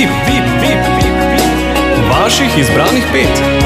Vaših izbranih 5.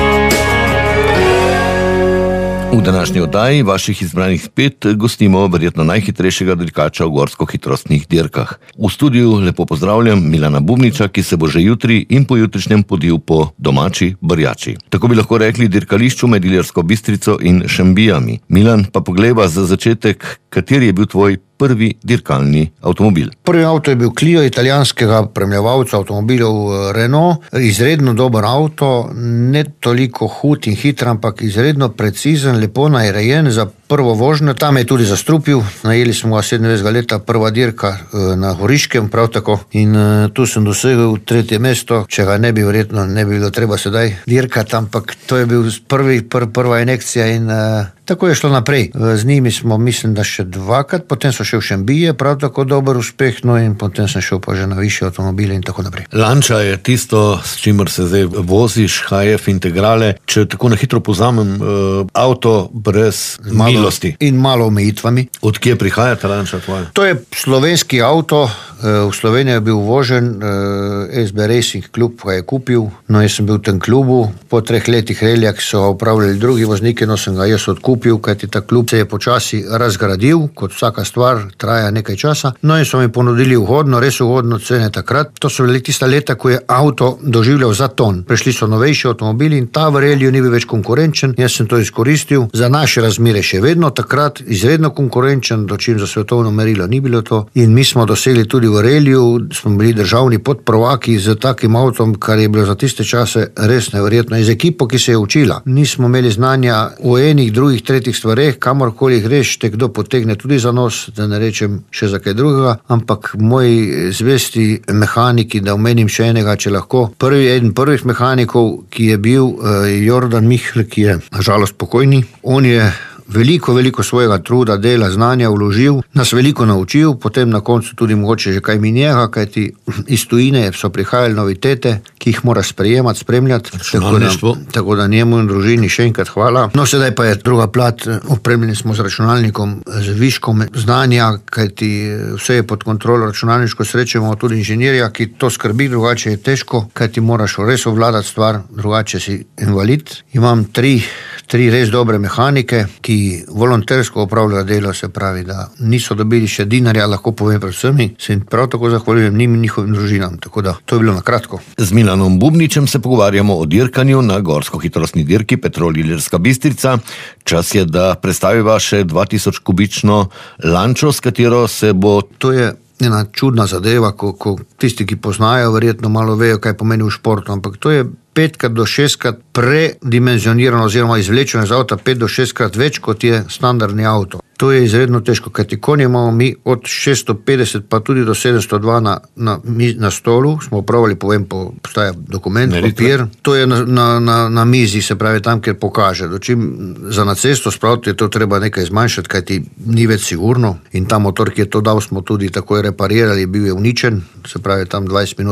V današnji oddaji vaših izbranih 5 gostimo verjetno najhitrejšega dirkača v gorsko-hitrostnih dirkah. V studiu lepo pozdravljam Milana Bubniča, ki se bo že jutri in pojutrišnjem podil po domači Brjači. Tako bi lahko rekli dirkališču med Ilirsko Bistrico in Šembijami. Milan, pa poglejva za začetek, kateri je bil tvoj prvi dirkalni avtomobil? Prvi avto je bil Clio italijanskega premljevalca avtomobilov Renault. Izredno dober avto, ne toliko hud in hiter, ampak izredno precizen, lepo narejen za prvo vožnjo. Tam je tudi zastrupil, najeli smo ga 27 leta, prva dirka na Goriškem prav tako, in tu sem dosegel 3. mesto. Če ga ne bi, verjetno ne bi bilo treba sedaj dirkati, ampak to je bil prva injekcija in tako je šlo naprej. Z njimi smo, mislim, da še 2krat, potem so še v Šembije, prav tako dober uspeh, no in potem sem šel pa že na višje avtomobile in tako naprej. Lancia je tisto, s čimer se zdaj voziš, HF integrale. Če tako na hitro povzamem, avto brez milosti. In malo omejitvami. Od kje prihaja ta Lancia tvoja? To je slovenski avto, v Sloveniji je bil uvožen, SB Racing klub ga je kupil, no jaz sem bil v tem klubu, po 3 letih relija, ki so upravljali drugi vozniki, no sem ga jaz odkupil, kajti ta klub se je počasi razgradil, kot vsaka stvar traja nekaj časa, no in so mi ponudili ugodno, res ugodno cene takrat. To so bili tista leta, ko je avto doživljal zaton. Prešli so novejši avtomobili in ta v reliju ni bil več konkurenčen, jaz sem to izkoristil, za naše razmere še vedno takrat izredno konkurenčen, dočim za svetovno merilo ni bilo to, in mi smo dosegli tudi v reliju, smo bili državni podprvaki z takim avtom, kar je bilo za tiste čase res neverjetno. Z ekipo, ki se je učila. Nismo imeli znanja o enih, drugih, tretjih stvareh, kamorkoli greš, te kdo potegne tudi za nos, da ne rečem še za kaj drugega, ampak moji zvesti mehaniki, da omenim še enega, če lahko. Eden prvih mehanikov, ki je bil Jordan Mihl, ki je nažalost pokojni, on je veliko svojega truda, dela, znanja vložil, nas veliko naučil, potem na koncu tudi mogoče že kaj mi njega, kajti iz tujine so prihajali novitete, ki jih mora sprejemati, spremljati, tako da njemu in družini še enkrat hvala. No, sedaj pa je druga plat, opremljeni smo z računalnikom, z viškom znanja, kajti vse je pod kontrolo računalniško, srečemo tudi inženirja, ki to skrbi, drugače je težko, kajti moraš res ovladati stvar, drugače si invalid. Imam tri res dobre mehanike, ki volontersko opravljajo delo, se pravi, da niso dobili še dinarja, lahko povem predvsem, se prav tako zahvaljujem njim in njihovim družinam, tako da to je bilo na kratko. Z Milanom Bubničem se pogovarjamo o dirkanju na gorsko-hitrostni dirki Petrol Ilirska Bistrica. Čas je, da predstaviva še 2000 kubično Lančo, s katero se bo... To je ena čudna zadeva, ko tisti, ki poznajo, verjetno malo vejo, kaj pomeni v športu, ampak to je 5 do 6 predimenzionirano oziroma izvlečeno iz avta 5 do 6 več, kot je standardni avto. To je izredno težko, kajti konje imamo mi od 650 pa tudi do 702 na stolu, smo upravili, povem, postaja dokument, papir, to je na mizi, se pravi tam, kjer pokaže. Dočim za na cesto spraviti je to treba nekaj zmanjšati, kajti ni več sigurno, in ta motor, ki je to dal, smo tudi takoj reparirali, bil je uničen, se pravi tam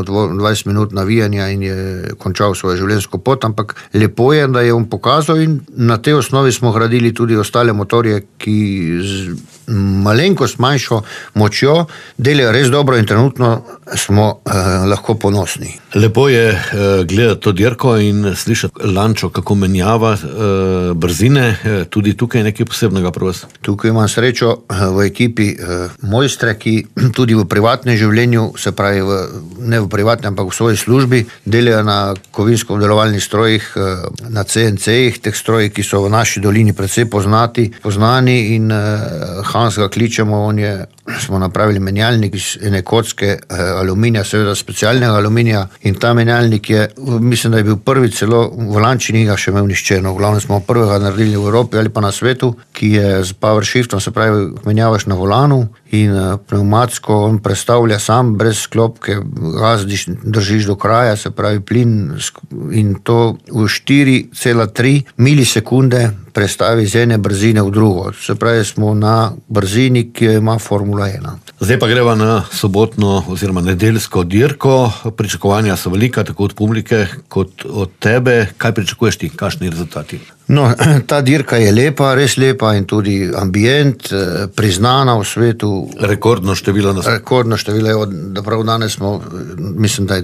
20 minut navijanja in je končal svojo življenjsko pot, ampak lepo je, da je on pokazal, in na tej osnovi smo gradili tudi ostale motorje, ki z malenkost manjšo močjo delajo res dobro in trenutno smo lahko ponosni. Lepo je gledati to dirko in slišati Lančo, kako menjava brzine, tudi tukaj je nekaj posebnega pri vas. Tukaj imam srečo v ekipi mojstre, ki tudi v privatnem življenju, se pravi ne v privatnem, ampak v svoji službi, delajo na kovinsko-obdelovalnih strojih, na CNC-jih, teh strojih, ki so v naši dolini precej poznani, in Hans ga kličemo, smo napravili menjalnik iz ene kocke aluminija, seveda specialnega aluminija, in ta menjalnik je, mislim, da je bil prvi celo v Lanči, ni ga še imel nišče, no, v glavnem smo prvega naredili v Evropi ali pa na svetu, ki je z power shiftom, se pravi, menjavaš na volanu in pneumatsko on prestavlja sam, brez sklopke, gazdiš, držiš do kraja, se pravi plin, in to v 4,3 milisekunde prestavi z ene brzine v drugo. Se pravi, smo na brzini, ki jo ima Formula 1. Zdaj pa greva na sobotno oziroma nedeljsko dirko. Pričakovanja so velika, tako od publike kot od tebe. Kaj pričakuješ ti? Kakšni rezultati? No, ta dirka je lepa, res lepa in tudi ambient, priznana v svetu. Rekordno število nas. Rekordno število, da prav danes smo, mislim, da je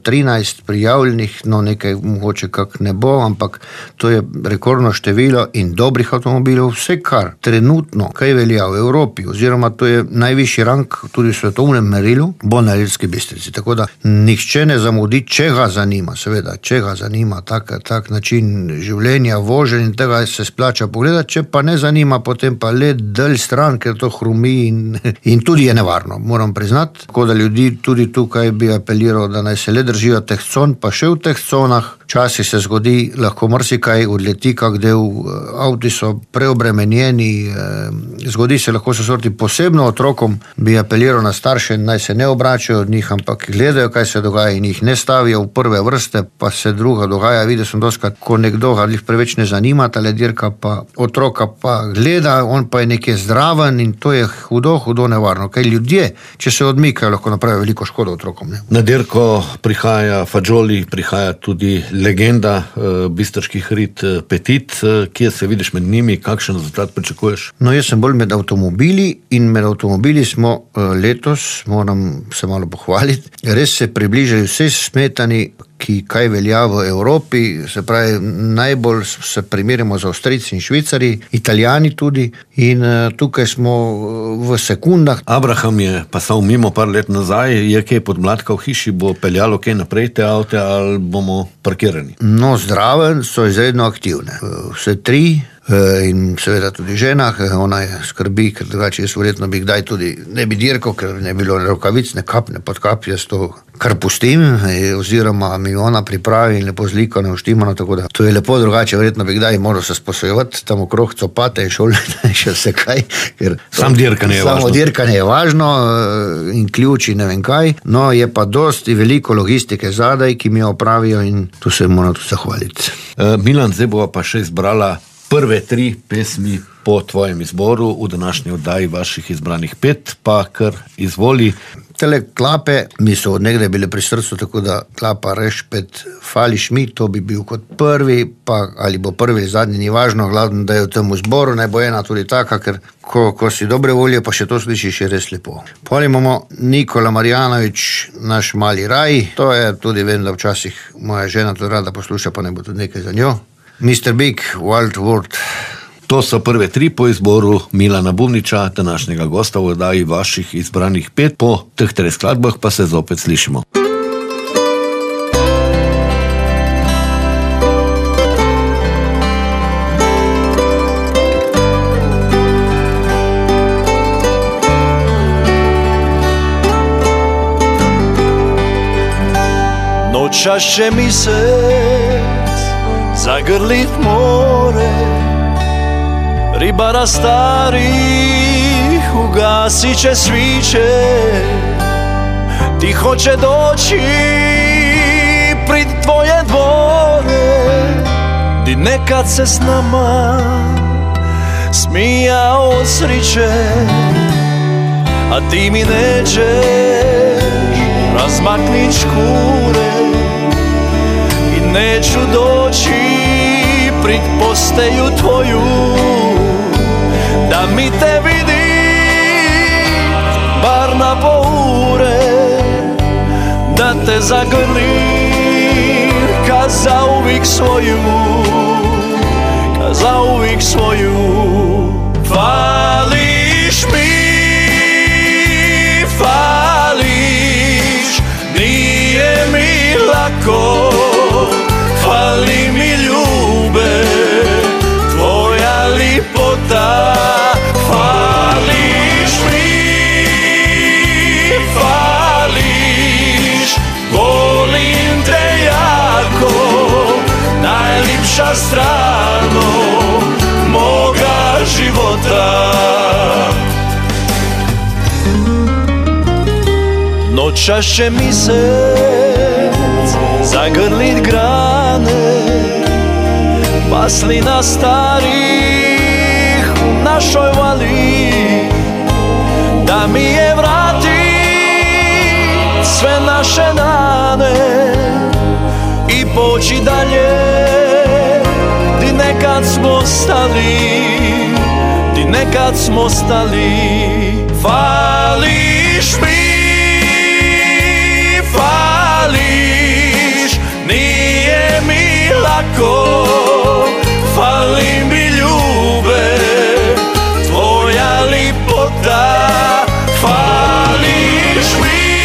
213 prijavljenih, no nekaj mogoče kak ne bo, ampak to je rekordno število in dobrih avtomobilov, vse kar trenutno, kaj velja v Evropi, oziroma to je najvišji rang tudi v svetovnem merilu, bo na Ilirski Bistrici. Tako da nihče ne zamudi, če ga zanima, seveda, če ga zanima tak način življenja, in tega se splača pogledati, če pa ne zanima, potem pa let del stran, ker to hrumi in tudi je nevarno, moram priznati. Tako da ljudi tudi tukaj bi apeliral, da naj se le držijo teh con, pa še v teh conah. Včasih se zgodi, lahko marsikaj odleti, kak del, avti so preobremenjeni, zgodi se lahko so sorti, posebno otrokom bi apeliral na starše, naj se ne obračajo od njih, ampak gledajo, kaj se dogaja in jih ne stavijo v prve vrste, pa se druga dogaja. Videl sem doskrat, ko nekdo ga preveč ne zanima, ta dirka, pa otroka pa gleda, on pa je nekje zdraven in to je hudo nevarno, kaj ljudje, če se odmikajo, lahko napravijo veliko škodo otrokom. Ne? Na dirko prihaja Fagioli, prihaja tudi legenda bistriških rit Petit, kje se vidiš med njimi, kakšen rezultat pričakuješ? No, jaz sem bolj med avtomobili in med avtomobili smo letos, moram se malo pohvaliti, res se približali vse smetani, ki kaj velja v Evropi, se pravi, najbolj se primerjamo z Avstrijci in Švicari, Italijani tudi in tukaj smo v sekundah. Abraham je pasal mimo par let nazaj, je kaj podmladka v hiši, bo peljalo kaj naprej te avte ali bomo parkirani? No, zdraven so izredno aktivne. Vse tri in seveda tudi žena, ona je skrbi, ker drugače jaz verjetno bi kdaj tudi ne bi dirkal, ker ne bilo rokavic, ne kapne pod kap, jaz to kar pustim, oziroma mi ona pripravi in lepo zliko ne uštimano, tako da to je lepo, drugače verjetno bi kdaj moral se sposojevati tam okrog copate in šolne, še vse kaj, ker samo dirkanje je važno in ključi ne vem kaj, no je pa dosti veliko logistike zadaj, ki mi jo opravijo in tu se moram tudi zahvaliti. Milan, zdaj bova pa še izbrala prve 3 pesmi po tvojem izboru v današnji oddaji vaših izbranih 5, pa kar izvoli. Tele klape mi so od nekdaj bile pri srcu, tako da klapa Rešpet Fališ mi, to bi bil kot prvi, pa ali bo prvi ali zadnji, ni važno, glavno, da je v tem zboru, naj bo ena tudi taka, ker ko si dobre volje, pa še to slišiš, je res lepo. Potem imamo Nikola Marjanović, Naš mali raj, to je tudi, vem, da včasih moja žena to rada posluša, pa ne bo tudi nekaj za njo. Mr. Big, Wild World. To so prve 3 po izboru Milana Bubniča, današnjega gosta v oddaji vaših izbranih 5. Po teh 3 skladbah pa se zopet slišimo. Noćašće misec, zagrlit more, ribara starih ugasit će sviće, tiho će doći prid tvoje dvore, di nekad se s nama smijao od sriće, a ti mi nećeš razmaknit škure i neću doći prid posteju tvoju, da mi te vidi bar na poure, da te zagrlim ka zauvijek svoju, ka zauvijek svoju. Fališ mi, fališ, nije mi lako, fali mi ljube, tvoja lipota. Fališ mi, fališ, volim te jako, najlipša strano moga života. Noćas će mi sec zagrlit grane, maslina starih u našoj vali, da mi je vrati sve naše dane i poći dalje, di neka nekad smo stali, di nekad smo stali. Fališ mi, fališ, nije mi lako. Fali mi ljube, tvoja lipota. Fališ mi,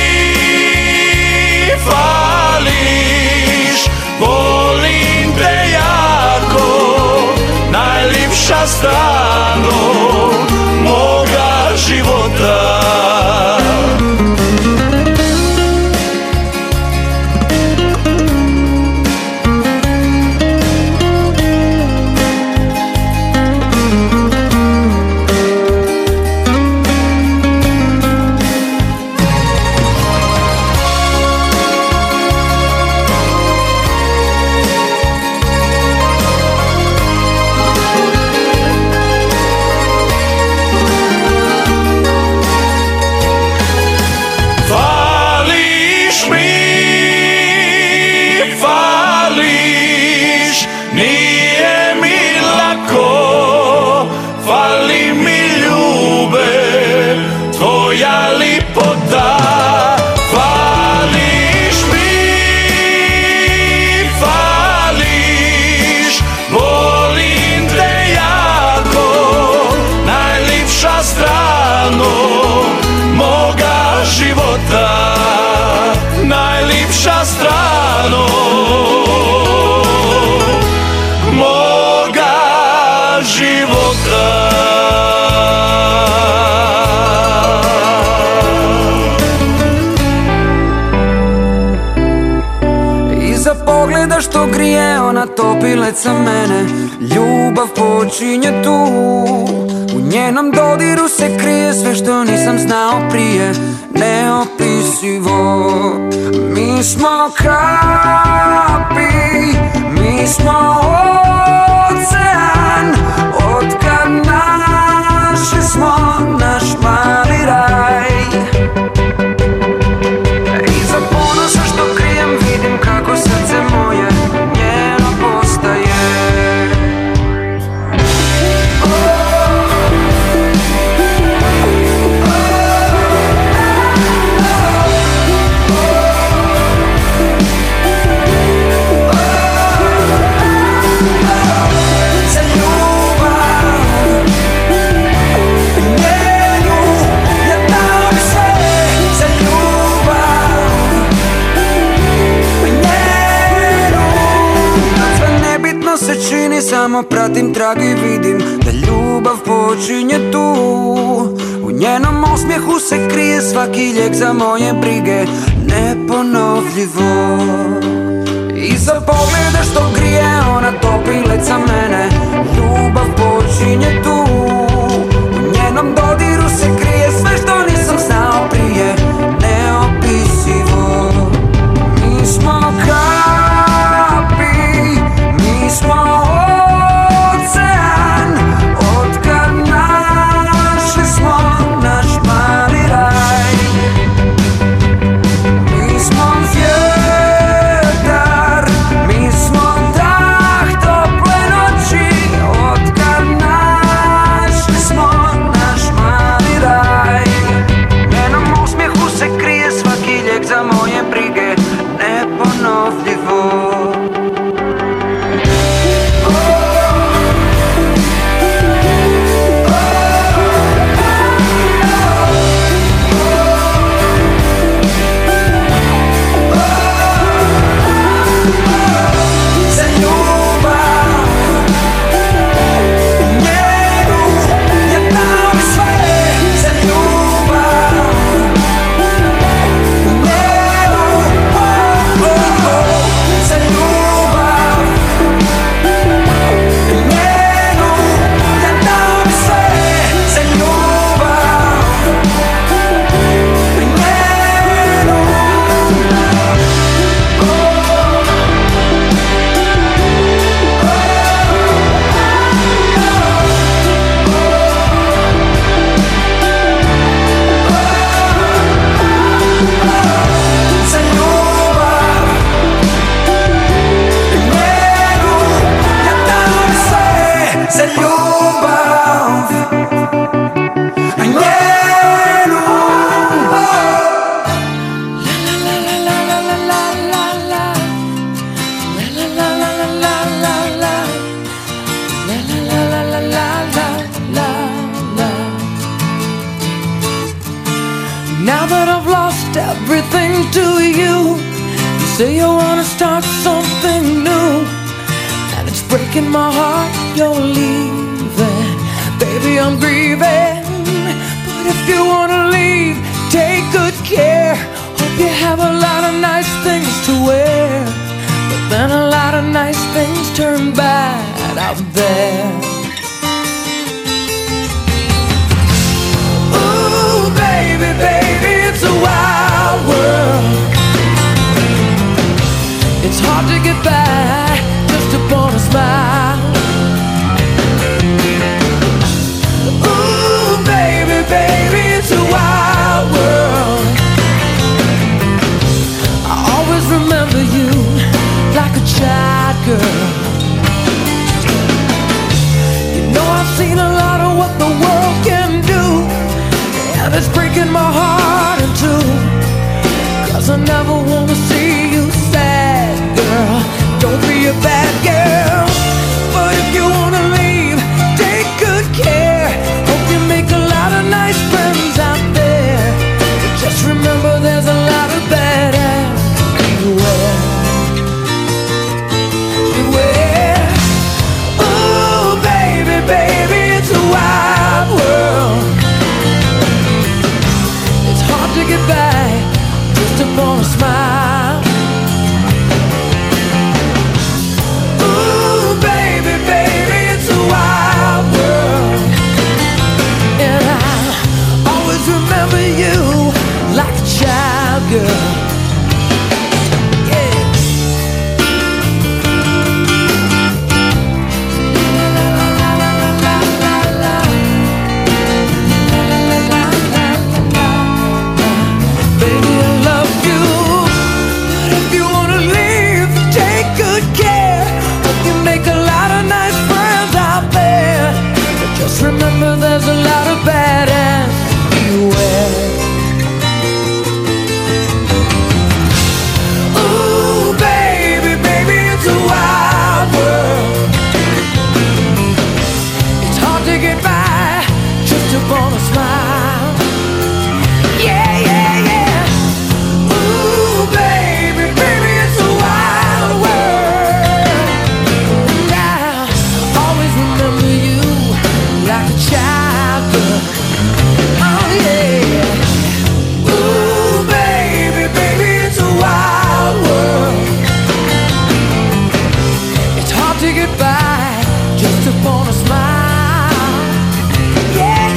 fališ, volim te jako, najljepša strano moga života. Najljepša strano moga života. Iza pogleda što grije, ona topi leca mene. Ljubav počinje tu, u njenom dodiru se krije sve što nisam znao prije. Neopisivo, mi smo kapi, mi smo ocean. Otkad našli smo naš mali raj. Iza ponosa što krijem vidim kako srce moje njeno postaje. Se čini, samo pratim trag i vidim da ljubav počinje tu. U njenom osmijehu se krije svaki lijek za moje brige. Neponovljivo. Iza pogleda što grije, ona topi leca mene. Ljubav počinje tu. U njenom dodiru se krije sve što nisam znao prije. Neopisivo. Mi smo mi smo ocean, otkad našli smo naš mali raj. Mi smo vjetar, mi smo dah tople noći, otkad našli smo naš mali raj. Now that I've lost everything to you, you say you wanna start something new, and it's breaking my heart you're leaving. Baby, I'm grieving, but if you wanna leave, take good care. Hope you have a lot of nice things to wear, but then a lot of nice things turn bad out there. Ooh, baby, baby, it's a wild world. It's hard to get by just upon a smile. Ooh, baby, baby, it's a wild world. I always remember you like a child girl. You know I've seen a lot of what the world can do, and it's breaking my heart in two, 'cause I never wanna see you sad, girl. Don't be a bad girl, but if you wanna leave, take good care. Hope you make a lot of nice friends out there, but just remember there's a lot of bad ass. Beware, beware. Ooh, baby, baby, it's a wild world. It's hard to get by just upon a smile. Ooh, baby, baby, it's a wild world, and I'll always remember you like a child girl. Remember there's a lot of bad ass. Beware. Ooh, baby, baby, it's a wild world. It's hard to get by just upon a smile. Yeah, yeah, yeah. Ooh, baby, baby, it's a wild world. And I'll always remember you like a child girl. Oh yeah. Ooh, baby, baby, it's a wild world. It's hard to get by just upon a smile. Yeah,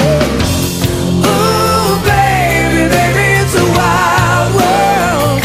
yeah. Ooh, baby, baby, it's a wild world,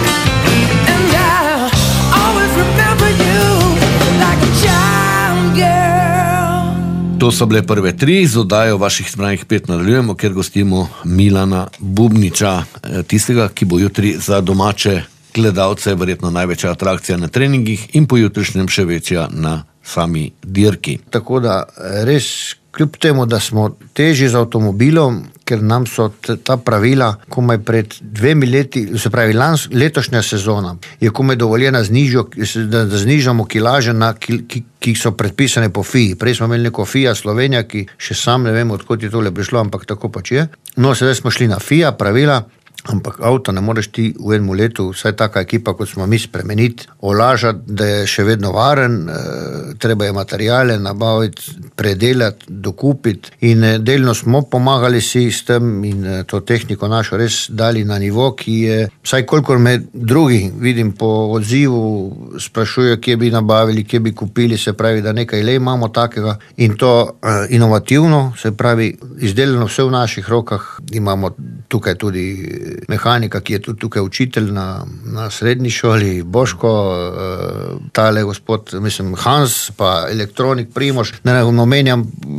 and I'll always remember you like a child girl. To so bile prve tri, z oddajo vaših izbranih pet nadaljujemo, ker gostimo Milana Bubniča, tistega, ki bo jutri za domače gledalce verjetno največja atrakcija na treningih in po jutrišnjem še večja na sami dirki. Tako da res, kljub temu, da smo težji z avtomobilom, ker nam so ta pravila komaj pred 2 leti, se pravi letošnja sezona, je komaj dovoljena da znižamo kilaže, ki so predpisane po FIA. Prej smo imeli neko FIA Slovenija, ki še sam ne vemo, odkot je tole prišlo, ampak tako pač je. No, sedaj smo šli na FIA pravila, ampak avto ne moreš ti v enem letu, vsaj taka ekipa, kot smo mi, spremeniti, olažati, da je še vedno varen, treba je materijale nabaviti, predelati, dokupiti, in delno smo pomagali si s tem in to tehniko našo res dali na nivo, ki je, vsaj kolikor me drugi, vidim po odzivu, sprašujejo, kje bi nabavili, kje bi kupili, se pravi, da nekaj le imamo takega, in to inovativno, se pravi, izdelano vse v naših rokah. Imamo tukaj tudi mehanika, ki je tudi tukaj učitelj na srednji šoli, Boško, tale gospod, mislim, Hans, pa elektronik Primož, ne omenjam,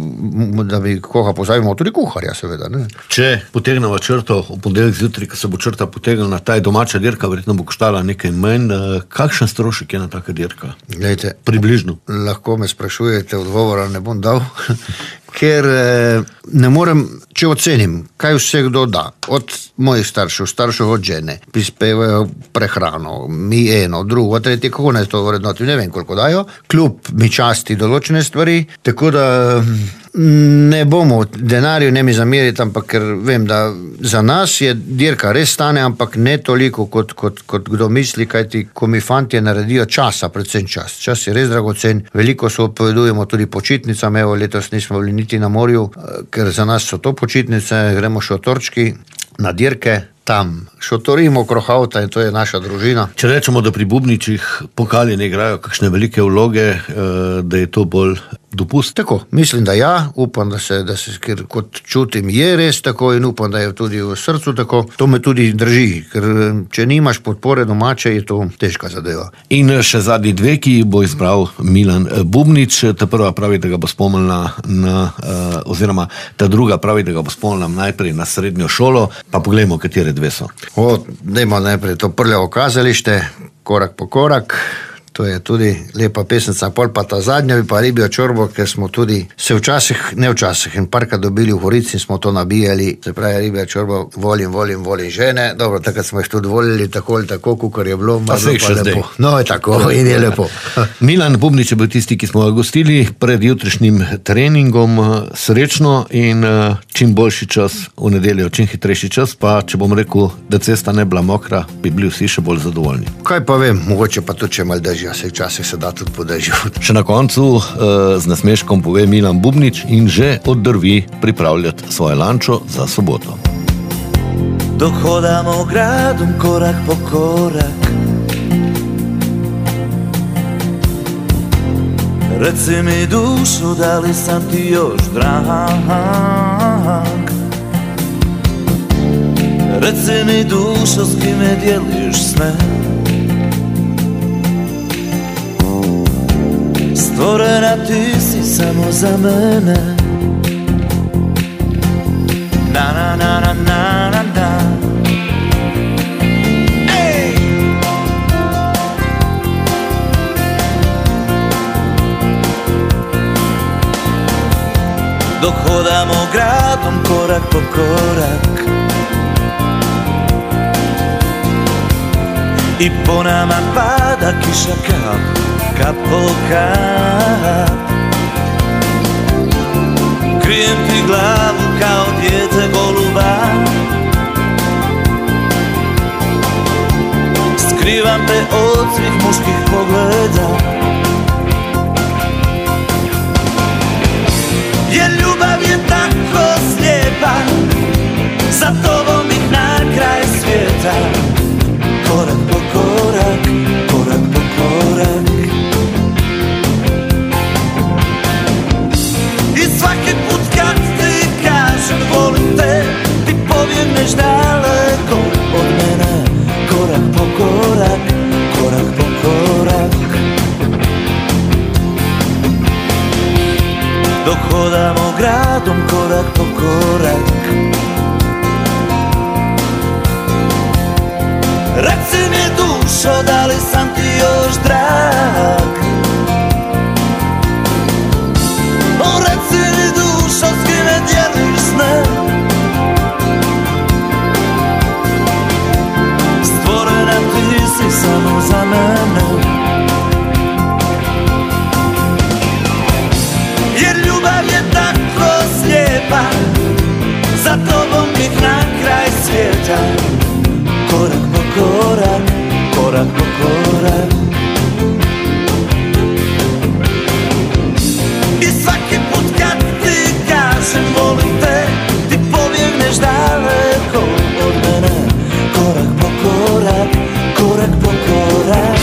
da bi koga pozavimo, tudi kuharja seveda. Ne? Če potegnemo črto v ponedeljek zjutraj, ko se bo črta potegnila, ta domača dirka verjetno bo koštala nekaj manj, kakšen strošek je na taka dirka? Glejte, približno. Lahko me sprašujete, odgovora ne bom dal, ker ne morem, če ocenim, kaj vse kdo da, od mojih staršev od žene, prispevajo prehrano, mi eno, drugo, tretje, kako naj to vrednotim, ne vem koliko dajo, kljub mi časti določene stvari, tako da Ne bomo denarju, ne mi zameriti, ampak ker vem, da za nas je dirka res stane, ampak ne toliko, kot kdo misli, kajti ko mi fantje naredijo časa, predvsem čas. Čas je res dragocen, veliko se odpovedujemo tudi počitnicam, evo letos nismo bili niti na morju, ker za nas so to počitnice, gremo šotorčki na dirke, tam šotorimo okrog avta in to je naša družina. Če rečemo, da pri bubničih pokali ne igrajo kakšne velike vloge, da je to bolj dopust? Tako, mislim, da ja, upam, da se ker kot čutim je res tako in upam, da je tudi v srcu tako. To me tudi drži, ker če nimaš podpore domače, je to težka zadeva. In še zadnji dve, ki bo izbral Milan Bubnič. Ta prva pravi, da ga bo spomnila oziroma ta druga pravi, da ga bo spomnila najprej na srednjo šolo, pa poglejmo, katere dve so. Dajmo najprej to Prljavo kazalište, Korak po korak. To je tudi lepa pesnica, pol pa ta zadnja bi pa Ribijo čorbo, ker smo tudi se včasih, ne včasih, in parkrat dobili v Horici in smo to nabijali, se pravi Ribijo čorbo, volim žene, dobro, takrat smo jih tudi volili tako ali tako, kukor je bilo, pa se jih še lepo. No, je tako in je lepo. Milan Bubnič je bil tisti, ki smo ga gostili pred jutrišnjim treningom, srečno in čim boljši čas v nedeljo, čim hitrejši čas, pa če bom rekel, da cesta ne bila mokra, bi bili vsi še bolj zadovoljni. Kaj pa vem, mogoče pa tudi če mal drži. Se včasih se da tudi podežiti. Še na koncu z nasmeškom pove Milan Bubnič in že oddrvi pripravljati svoje lančo za soboto. Dok hodamo gradom korak po korak, reci mi dušo, da li sam ti još drag. Reci mi dušo, s kime dijeliš sne. Stvorena ti si samo za mene. Na na na na na na na. Ej! Dok hodamo gradom korak po korak i po nama pada kiša kap po kap. Krijem ti glavu kao dijete goluba, skrivam te od svih muških pogleda, jer ljubav je tako slijepa, za tobom bih na kraj svijeta. Korak po korak, korak po korak. I svaki put kad ti kažem volim te, ti pobjegneš daleko od mene. Korak po korak, korak po korak. Dok hodamo gradom korak po korak, reci mi dušo, da li sam ti još drag. O, reci mi dušo, s kime dijeliš sne. Stvorena ti si samo za mene. Jer ljubav je tako slijepa, za tobom bih na kraj svijeta. Korak po korak, korak po korak. I svaki put kad ti kažem volim te, ti pobjegneš daleko od mene. Korak po korak, korak po korak.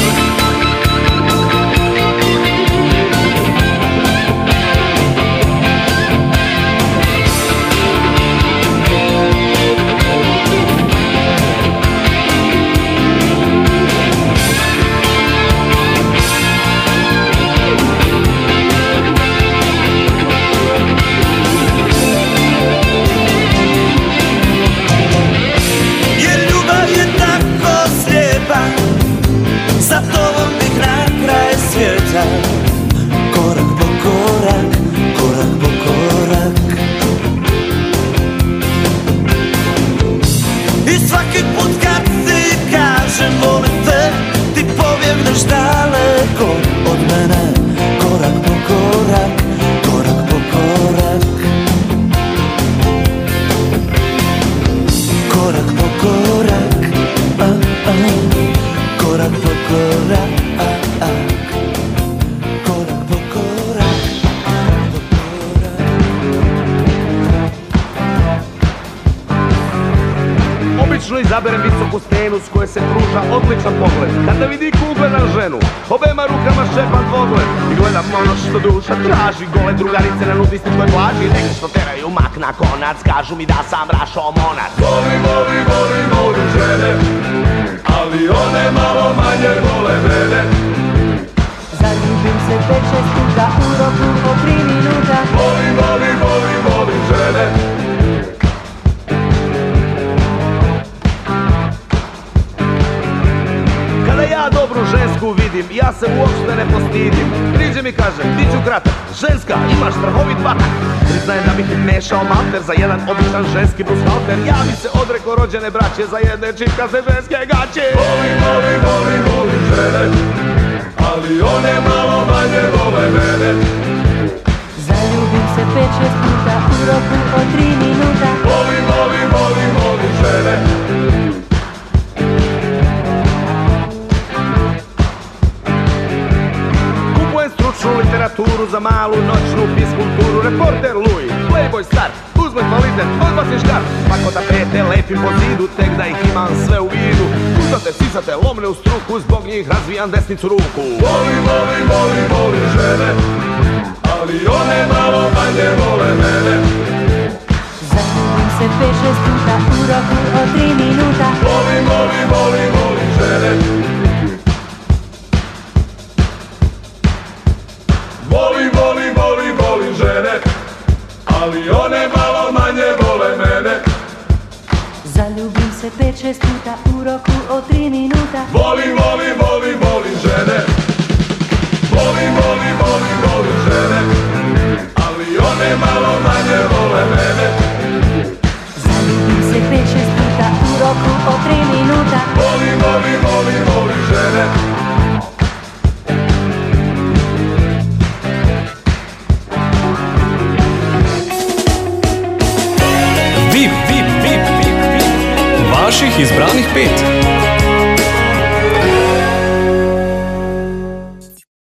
Obično izaberem visoku stenu s koje se pruža odličan pogled. Kada vidi ugledam ženu, obema rukama šepam dvogled i gledam ono što duša traži. Gole drugarice na nudističkoj plaži, neke što teraju mak na konac, kažu mi da sam Rašo Monac. Volim žene, ali one malo manje vole mene. Zaljubim se 5-6 puta u roku od 3 minuta. Volim žene. Kada ja dobru žensku vidim, ja se uopšte ne postidim. Priđe mi kaže, ti ću kratak, ženska, imaš strahovit batak. Priznajem da bih mešao malter za jedan običan ženski bushalter. Ja bi se odrekao rođene braće za jedne čipkaste ženske gaće. Volim žene, ali one malo manje vole mene. Zaljubim se 5-6 puta u roku od 3 minuta. Volim žene. Kupujem stručnu literaturu za malu noćnu fiskulturu. Reporter Louis, Playboy star, uzme kvalitet, odbacim škart. Pako tapete lepim po zidu, tek da ih imam sve u vidu. Kucate, sisate, lomne u struku, zbog njih razvijam desnicu ruku. Volim žene, ali one malo manje vole mene. Zaljubim se 5-6 puta u roku od 3 minuta. Volim žene. Volim žene, ali one malo manje vole mene. Zaljubim se 5-6 puta u roku od 3 minuta. Volim žene. Volim žene, ali one malo manje vole mene. Zaljubim se 5-6 puta u roku od 3 minuta. Volim žene. VIP. Vaših izbranih 5.